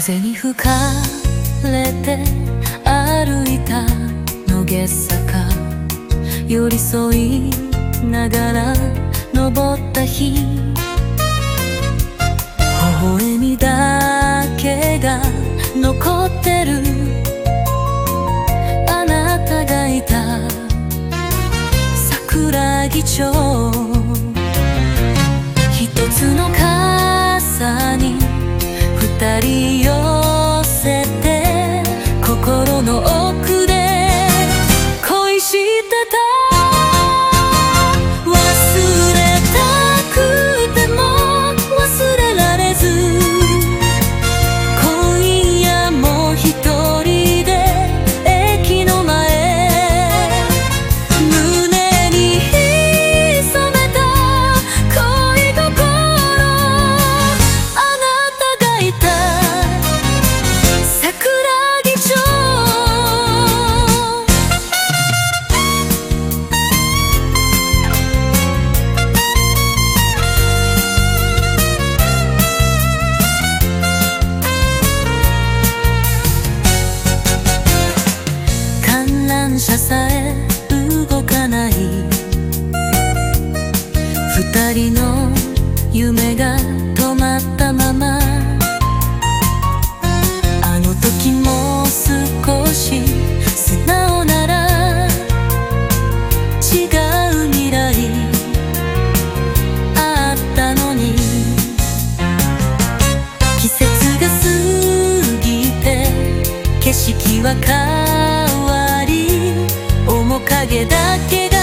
風に吹かれて歩いた野毛坂、寄り添いながら登った日、微笑みだけが残ってる。あなたがいた桜木町、一つの傘に二人寄せて、心の奥で恋してた。忘れたくても忘れられず、今夜も一人で駅の前、胸に潜めた恋心、あなたがいた桜木町。観覧車さえ動かない、二人の夢が止まったまま、あの時も少し素直なら違う未来あったのに、季節が過ぎて景色は変わり、面影だけが